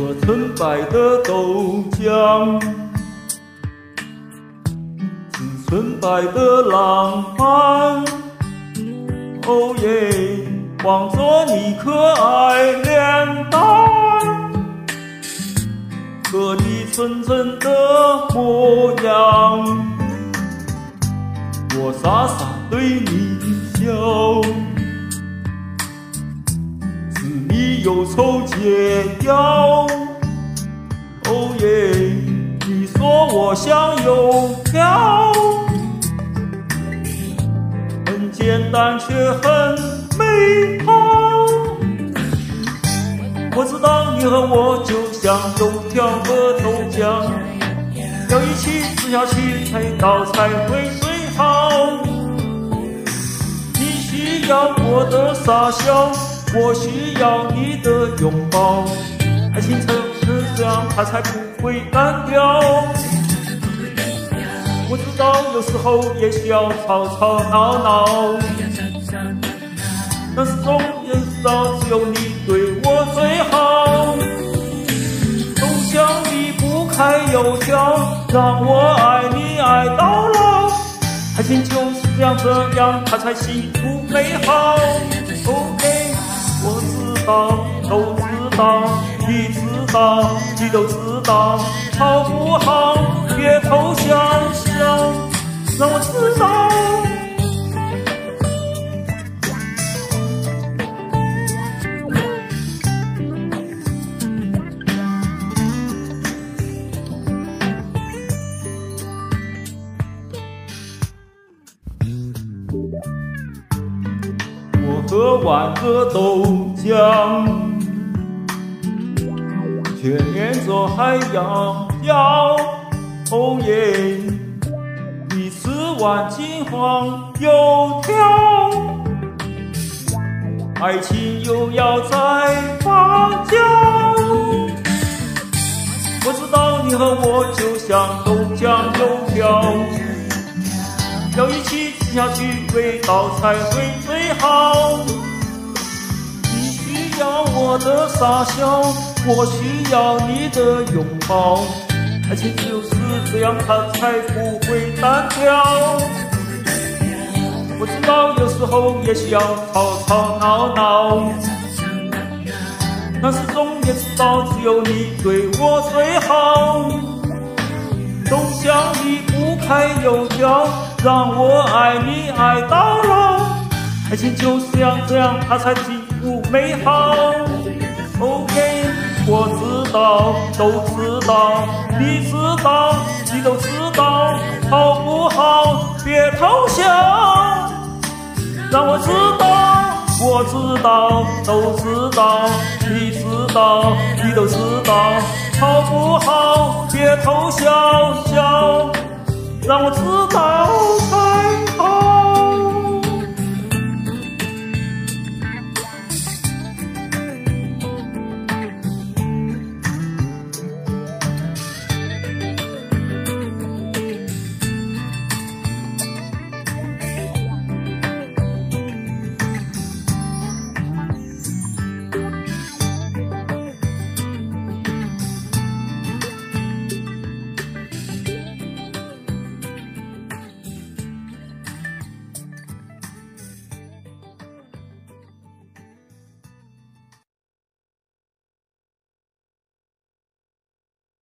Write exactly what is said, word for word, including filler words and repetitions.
喝纯白的豆浆，是纯白的浪漫。哦耶，望着你可爱脸蛋和你纯真的模样，我傻傻对你笑，是你忧愁解药。哦耶，你说我像油条，很简单却很美好。我知道你和我就像油条和豆浆，要一起吃下去才道才会最好。你需要我的傻笑，我需要你的拥抱，爱情就是这样，它才不会单调。我知道有时候也需要吵吵闹闹，但是总也知道只有你对我最好。豆浆离不开油条，让我爱你爱到老。爱情就是这样这样，它才幸福美好。OK， 我知道，都知道，你知道，你都知道，好不好？别偷笑笑，让我知道。我喝完了豆浆，却念着海洋要。哦耶，你吃完金黄油条，爱情又要再发酵。我知道你和我就像豆浆油条，要一起吃下去，味道才会最好。你需要我的傻笑，我需要你的拥抱，爱情就是这样，它才不会单调。我知道有时候也需要吵吵闹闹，但是总也知道只有你对我最好。豆浆离不开油条，让我爱你爱到老。爱情就是这样这样，它才幸福美好。OK， 我知道，都知道，你知道，你都知道，好不好？别偷笑，让我知道，我知道，都知道，你知道，你都知道，好不好？别偷笑笑，让我知道。